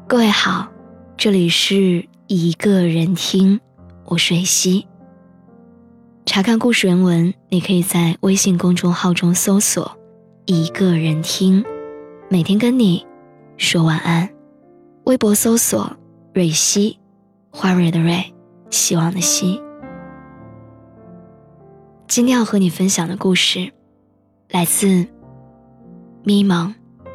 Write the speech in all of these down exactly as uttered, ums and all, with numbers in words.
各位好，这里是一个人听，我是蕊希。查看故事原文，你可以在微信公众号中搜索一个人听，每天跟你说晚安。微博搜索蕊希，花蕊的蕊，希望的希。今天要和你分享的故事来自咪蒙。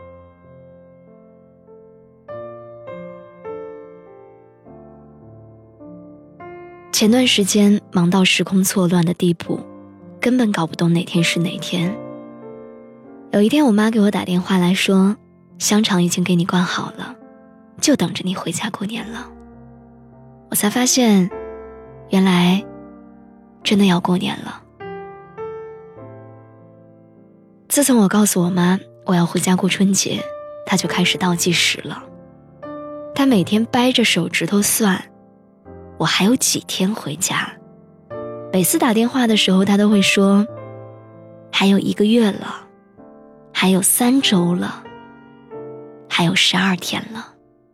前段时间忙到时空错乱的地步，根本搞不懂哪天是哪天。有一天我妈给我打电话来说，香肠已经给你灌好了，就等着你回家过年了。我才发现，原来真的要过年了。自从我告诉我妈我要回家过春节，她就开始倒计时了。她每天掰着手指头算我还有几天回家，每次打电话的时候她都会说还有一个月了，还有三周了，还有十二天了。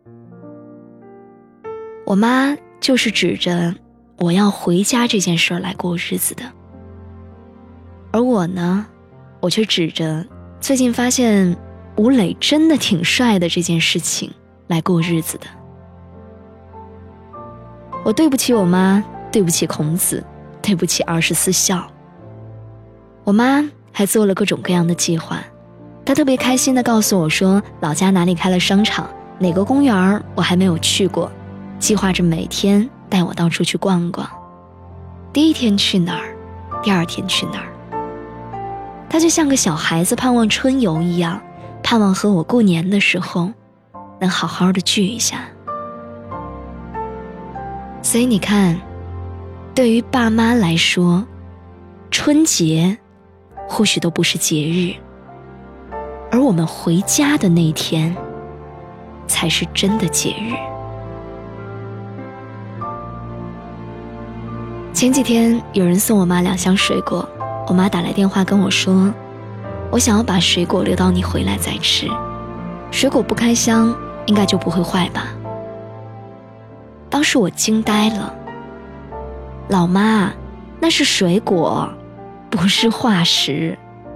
我妈就是指着我要回家这件事来过日子的，而我呢，我却指着最近发现吴磊真的挺帅的这件事情来过日子的。我对不起我妈，对不起孔子，对不起二十四孝。我妈还做了各种各样的计划，她特别开心地告诉我说，老家哪里开了商场，哪个公园我还没有去过，计划着每天带我到处去逛逛。第一天去哪儿，第二天去哪儿。她就像个小孩子盼望春游一样，盼望和我过年的时候能好好的聚一下。所以你看，对于爸妈来说，春节或许都不是节日，而我们回家的那天才是真的节日。前几天有人送我妈两箱水果，我妈打来电话跟我说，我想要把水果留到你回来再吃，水果不开箱应该就不会坏吧。当时我惊呆了，老妈，那是水果，不是化石。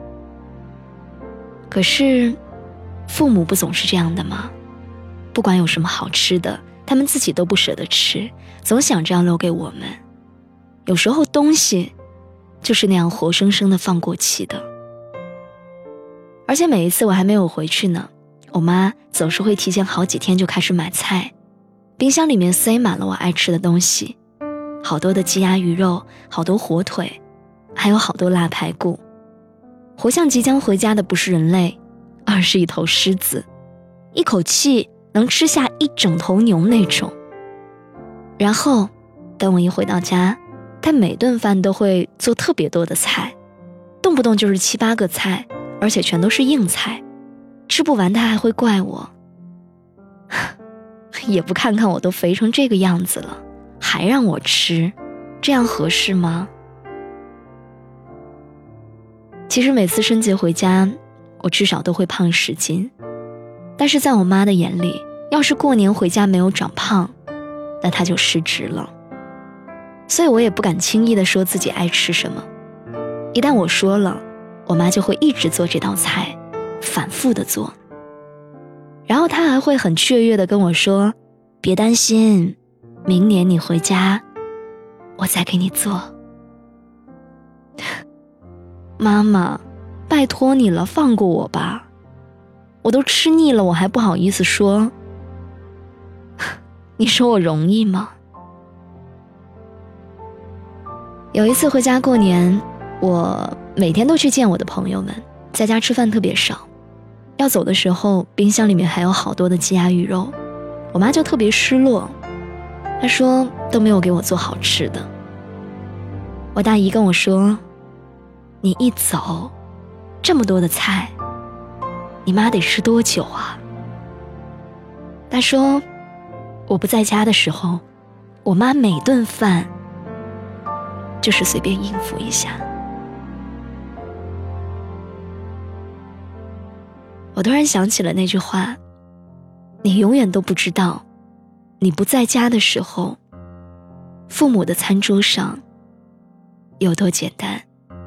可是父母不总是这样的吗？不管有什么好吃的，他们自己都不舍得吃，总想着要留给我们。有时候东西就是那样活生生的放过期的。而且每一次我还没有回去呢，我妈总是会提前好几天就开始买菜，冰箱里面塞满了我爱吃的东西，好多的鸡鸭鱼肉，好多火腿，还有好多腊排骨，活像即将回家的不是人类，而是一头狮子，一口气能吃下一整头牛那种。然后等我一回到家，他每顿饭都会做特别多的菜，动不动就是七八个菜，而且全都是硬菜，吃不完他还会怪我，也不看看我都肥成这个样子了，还让我吃，这样合适吗？其实每次春节回家，我至少都会胖十斤，但是在我妈的眼里，要是过年回家没有长胖，那她就失职了。所以我也不敢轻易地说自己爱吃什么，一旦我说了，我妈就会一直做这道菜，反复地做。然后她还会很雀跃地跟我说，别担心，明年你回家我再给你做。妈妈，拜托你了，放过我吧，我都吃腻了，我还不好意思说。你说我容易吗？有一次回家过年，我每天都去见我的朋友们，在家吃饭特别少，要走的时候冰箱里面还有好多的鸡鸭鱼肉，我妈就特别失落，她说都没有给我做好吃的。我大姨跟我说，你一走这么多的菜，你妈得吃多久啊？她说我不在家的时候，我妈每顿饭就是随便应付一下。我突然想起了那句话， 你永远都不知道，你不在家的时候，父母的餐桌上有多简单。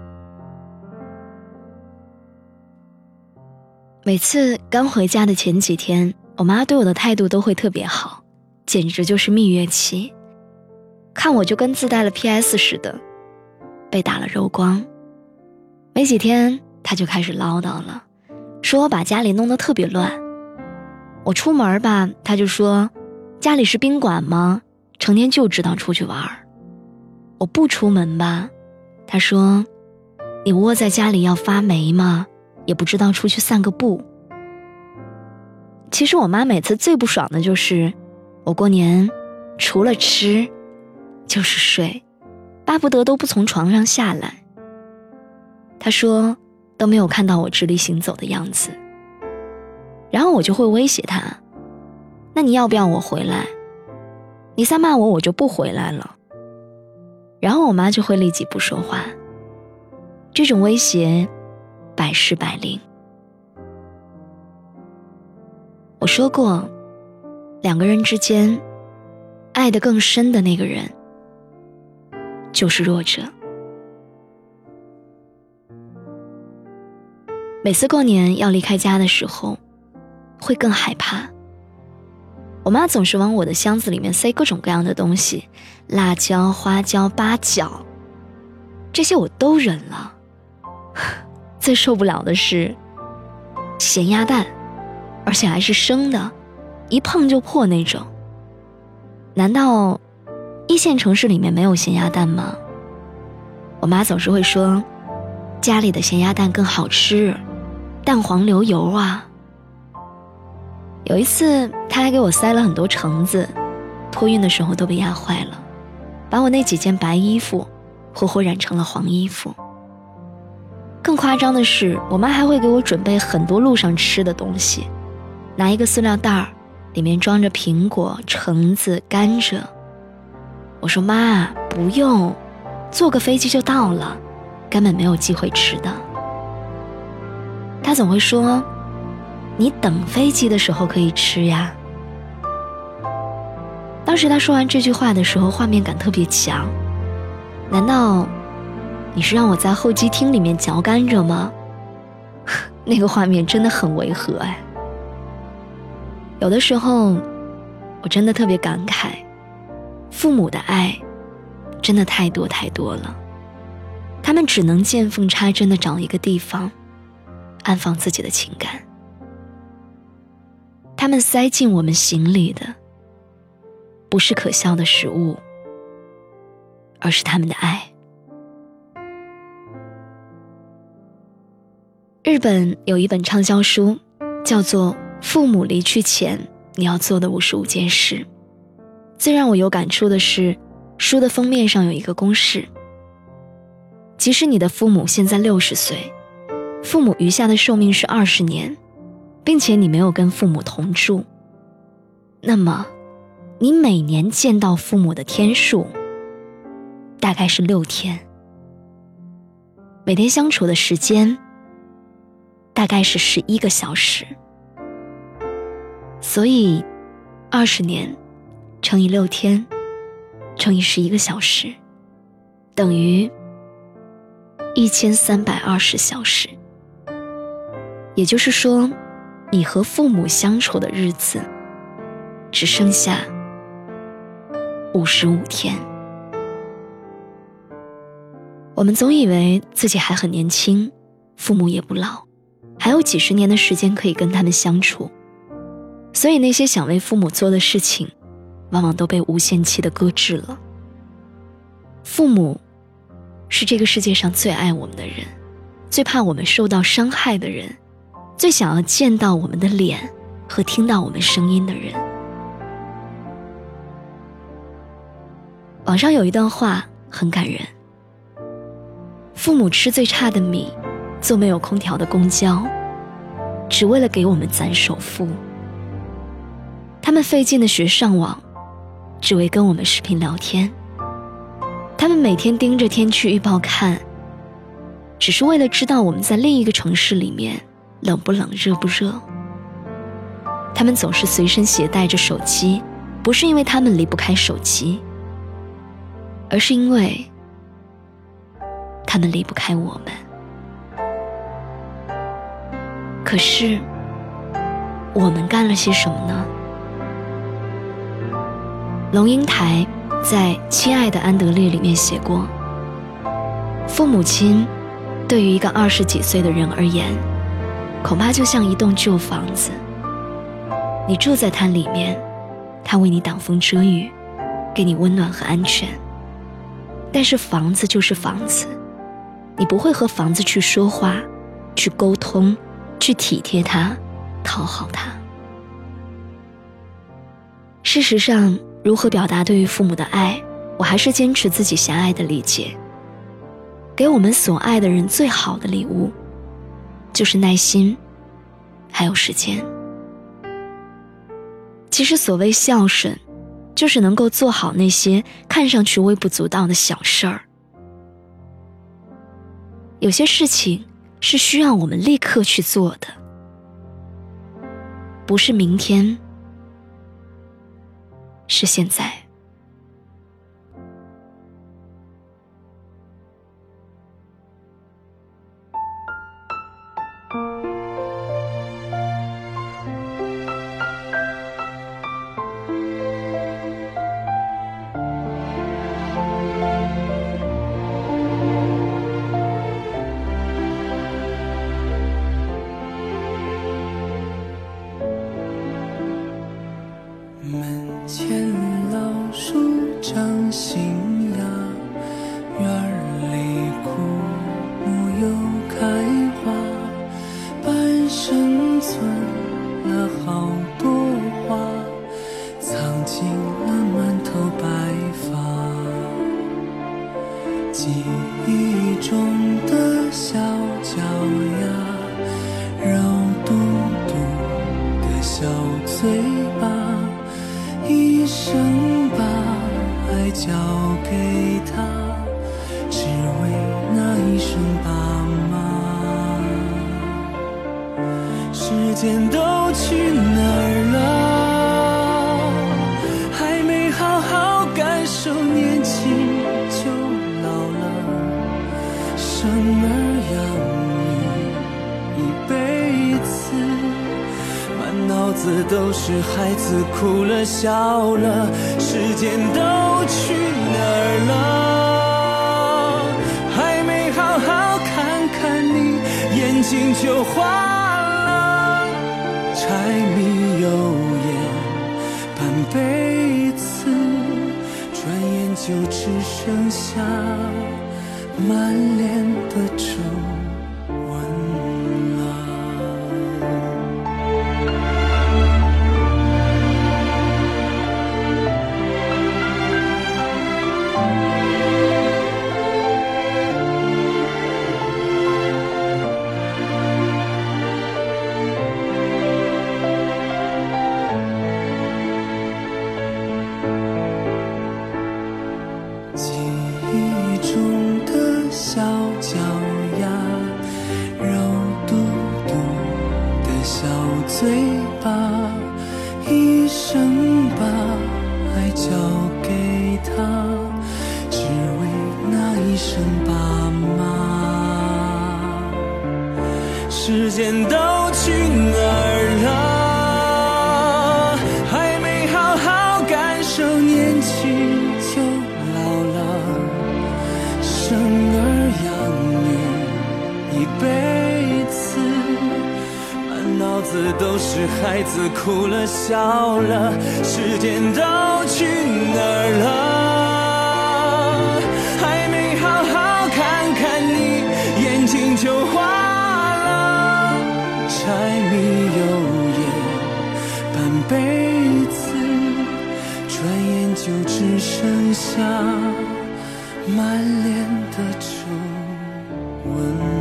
每次刚回家的前几天，我妈对我的态度都会特别好，简直就是蜜月期。看我就跟自带了 P S 似的，被打了肉光。没几天，她就开始唠叨了，说我把家里弄得特别乱。我出门吧，她就说家里是宾馆吗？成天就知道出去玩。我不出门吧，她说你窝在家里要发霉吗？也不知道出去散个步。其实我妈每次最不爽的就是我过年除了吃就是睡，巴不得都不从床上下来。她说都没有看到我直立行走的样子。然后我就会威胁她，那你要不要我回来？你再骂我我就不回来了。然后我妈就会立即不说话。这种威胁百试百灵。我说过，两个人之间爱得更深的那个人就是弱者。每次过年要离开家的时候，会更害怕。我妈总是往我的箱子里面塞各种各样的东西，辣椒、花椒、八角，这些我都忍了。最受不了的是咸鸭蛋，而且还是生的，一碰就破那种。难道一线城市里面没有咸鸭蛋吗？我妈总是会说家里的咸鸭蛋更好吃，蛋黄流油啊。有一次她还给我塞了很多橙子，托运的时候都被压坏了，把我那几件白衣服活活染成了黄衣服。更夸张的是，我妈还会给我准备很多路上吃的东西，拿一个塑料袋，里面装着苹果、橙子、甘蔗。我说妈，不用，坐个飞机就到了，根本没有机会吃的。她总会说，你等飞机的时候可以吃呀。当时她说完这句话的时候，画面感特别强。难道你是让我在候机厅里面嚼甘蔗吗？那个画面真的很违和哎。有的时候我真的特别感慨，父母的爱真的太多太多了，他们只能见缝插针地找一个地方安放自己的情感。他们塞进我们心里的不是可笑的食物，而是他们的爱。日本有一本畅销书叫做《父母离去前你要做的五十五件事》。最让我有感触的是，书的封面上有一个公式：即使你的父母现在六十岁，父母余下的寿命是二十年，并且你没有跟父母同住，那么你每年见到父母的天数大概是六天，每天相处的时间大概是十一个小时。所以二十年乘以六天乘以十一个小时，等于一千三百二十小时。也就是说，你和父母相处的日子只剩下五十五天。我们总以为自己还很年轻，父母也不老，还有几十年的时间可以跟他们相处，所以那些想为父母做的事情往往都被无限期的搁置了。父母是这个世界上最爱我们的人，最怕我们受到伤害的人，最想要见到我们的脸和听到我们声音的人。网上有一段话很感人：父母吃最差的米，坐没有空调的公交，只为了给我们攒首付。他们费劲的学上网，只为跟我们视频聊天。他们每天盯着天气预报看，只是为了知道我们在另一个城市里面冷不冷热不热。 他们总是随身携带着手机，不是因为他们离不开手机，而是因为他们离不开我们。可是我们干了些什么呢？龙应台在《亲爱的安德烈》里面写过，父母亲对于一个二十几岁的人而言，恐怕就像一栋旧房子，你住在它里面，它为你挡风遮雨，给你温暖和安全。但是房子就是房子，你不会和房子去说话，去沟通，去体贴它，讨好它。事实上，如何表达对于父母的爱，我还是坚持自己狭隘的理解。给我们所爱的人最好的礼物，就是耐心，还有时间。其实所谓孝顺，就是能够做好那些看上去微不足道的小事儿。有些事情是需要我们立刻去做的，不是明天，是现在。 门前老树长新芽，院里枯木又开花，半生存了好多话，藏进了满头白发。记忆中的小脚丫，肉嘟嘟的小嘴巴，一生把爱交给他，只为那一声爸妈。时间都去哪儿了？还没好好感受年轻就老了，生儿养女一辈子，满脑子都是孩子哭了笑了，时间都去哪儿了？还没好好看看你，眼睛就花了，柴米油盐半辈子，转眼就只剩下满脸的皱纹了。记忆中的小脚丫，肉嘟嘟的小嘴巴，一生把爱交给他，只为那一声爸妈。时间都去哪儿了？还没好好感受年轻就老了，生儿养女一辈子，满脑子都是孩子哭了笑了，时间都去哪儿了？还没好好看看你，眼睛就花了，柴米油盐半辈子，转眼就只剩下满脸的皱纹。